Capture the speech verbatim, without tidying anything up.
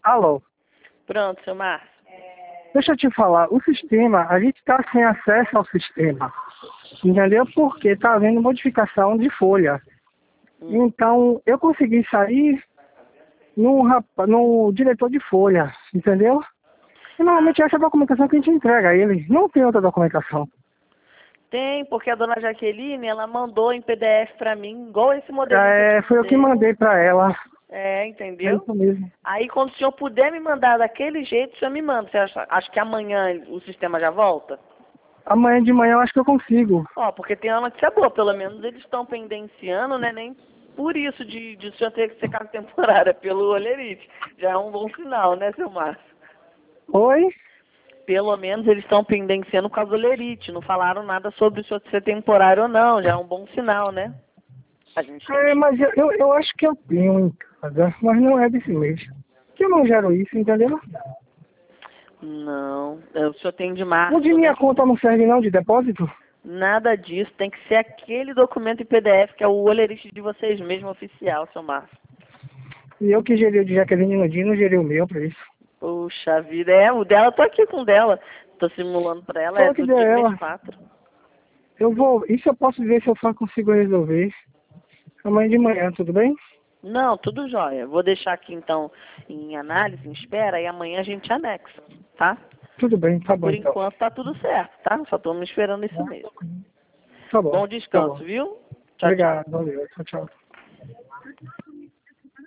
Alô? Pronto, seu Márcio. Deixa eu te falar, o sistema, a gente está sem acesso ao sistema, entendeu? Porque está havendo modificação de folha. Hum. Então, eu consegui sair no, rapa- no diretor de folha, entendeu? E normalmente essa é a documentação que a gente entrega a ele, não tem outra documentação. Tem, porque a dona Jaqueline, ela mandou em P D F pra mim, igual esse modelo É, que foi eu que mandei para ela, É, é entendeu? isso mesmo. Aí quando o senhor puder me mandar daquele jeito, o senhor me manda. Você acha, acha que amanhã o sistema já volta? Amanhã de manhã eu acho que eu consigo. Ó, porque tem uma notícia boa, pelo menos eles estão pendenciando, né? Nem por isso de, de o senhor ter que ser carga temporária pelo Olerite. Já é um bom sinal, né, seu Márcio? Oi? Pelo menos eles estão pendenciando com a Olerite. Não falaram nada sobre o senhor ser temporário ou não. Já é um bom sinal, né? A gente tem É, que... mas eu, eu, eu acho que eu tenho em casa, mas não é desse mês. Que eu não gero isso, entendeu? Não, é, o senhor tem de março, O de minha né? conta não serve não de depósito? Nada disso, tem que ser aquele documento em P D F que é o Olerite de vocês mesmo, oficial, seu Márcio. E eu que gerei o de Jaqueline no dia, não gerei o meu pra isso. Puxa vida, é, o dela, tô aqui com o dela. Tô simulando pra ela, é Fala que do deu dia mês ela. quatro. Eu vou, isso eu posso ver se eu só consigo resolver. Amanhã de manhã, tudo bem? Não, tudo jóia. Vou deixar aqui então em análise, em espera, e amanhã a gente anexa, tá? Tudo bem, tá bom Por então. enquanto tá tudo certo, tá? Só tô me esperando isso mesmo. Tá bom, Bom tá descanso, bom. viu? Tchau, tchau. Obrigado, valeu, tchau, tchau.